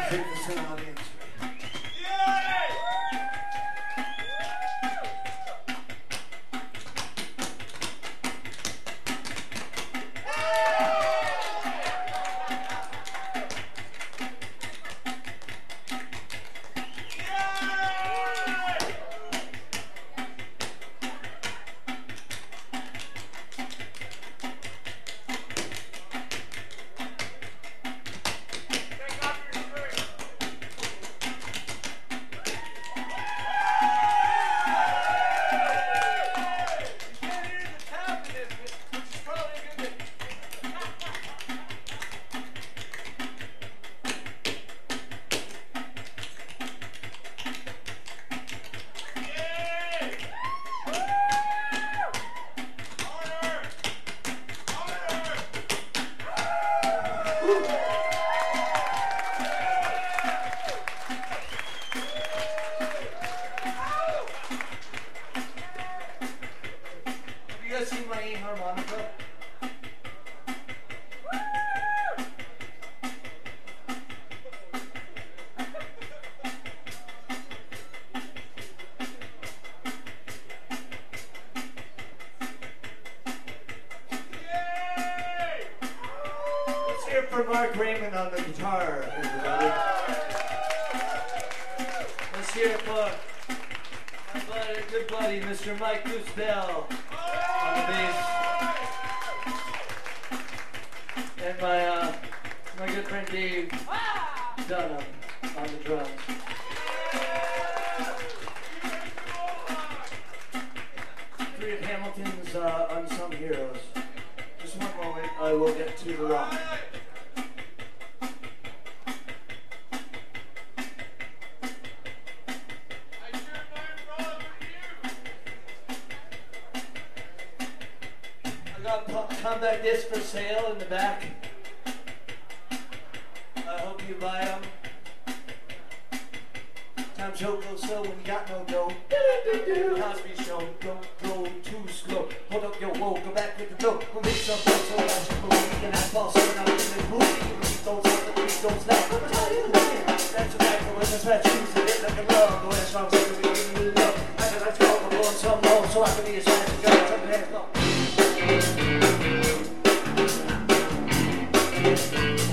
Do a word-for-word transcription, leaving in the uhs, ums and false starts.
music for an audience. For Mark Raymond on the guitar, everybody. Let's hear it for my buddy, good buddy, Mister Mike Goose Bell on the bass, and my uh, my good friend Dave Dunham on the drums. Three of Hamilton's uh, unsung heroes. Just one moment, I will get to the rock. Combat discs for sale in the back. I hope you buy them. Time show goes slow when you got no dough. Cosby Show, don't go too slow. Hold up your woe, go back with the dough. We'll make some dough so that you believe in that false. So now we're in the movie. We don't stop the beat, don't snap. But how you looking? That's a back for us. That's choosing it like a love. The way it's wrong, so we give you love. I can let's go, I'm going some more. So I can be a sign to go. Turn your hands up.